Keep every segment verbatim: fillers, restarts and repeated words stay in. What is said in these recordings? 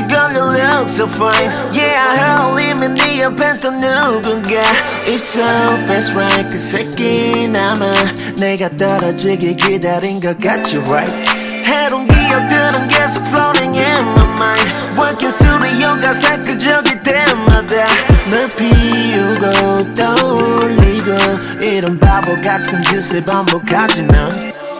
Girl, you look so fine. Yeah, I heard 이미 네 옆엔 또 누군가 있어. That's right. 그 새끼 남아 내가 떨어지길 기다린 것 같지, right? 해로운 기억들은 계속 floating in my mind. Working 스튜디오가 사크적일 때마다 널 피우고 떠올리고 이런 바보 같은 짓을 반복하지만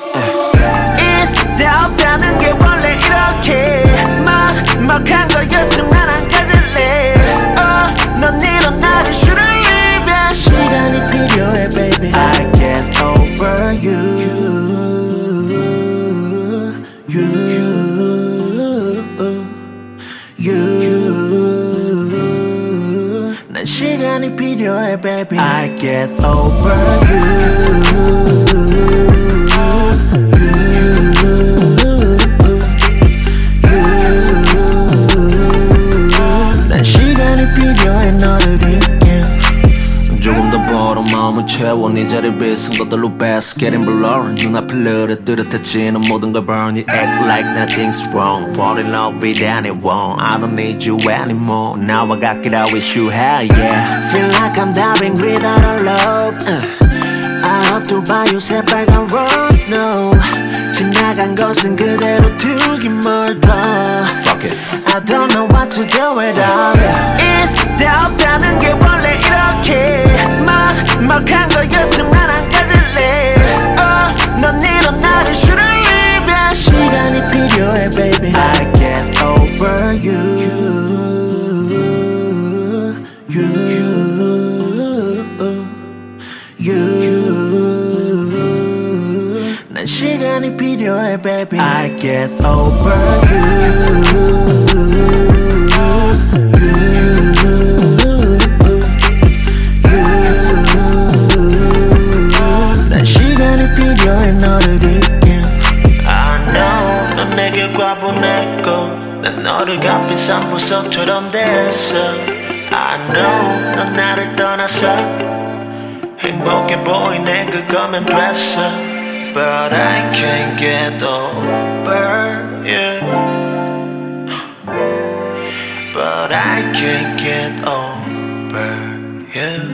있다 없다는 게 원래 이렇게 막막한 거였으면 안 가질래. oh, 넌 이런 나를 shouldn't leave. 시간이 필요해 baby. I get over you. You, you, you. 난 시간이 필요해, baby. I get over you. 난 시간이 필요해, 너를 잊게. 조금 더 벌어 마음을 채워 네 자리 비싼 것들로 뺏어 Getting blurry 눈앞을 느릿느릿해지는 모든 걸 burn You act like nothing's wrong Fall in love with anyone I don't need you anymore Now I got it out with you, hell yeah Feel like I'm diving without a love uh. I hope to buy you 새빨간 rose, no 지나간 것은 그대로 두긴 멀더 Fuck it I don't know what to do without it 있다 없다는 게 원래 이렇게 막막한 거였으면 안 가질래. oh, 넌 이런 나를 shouldn't leave. 시간이 필요해 baby. I get over you. You, you, you. 난 시간이 필요해 baby. I get over you. 난 너를 값비싼 보석처럼 됐어 I know 넌 나를 떠나서 행복해 보이네 그거면 됐어 But I can't get over you But I can't get over you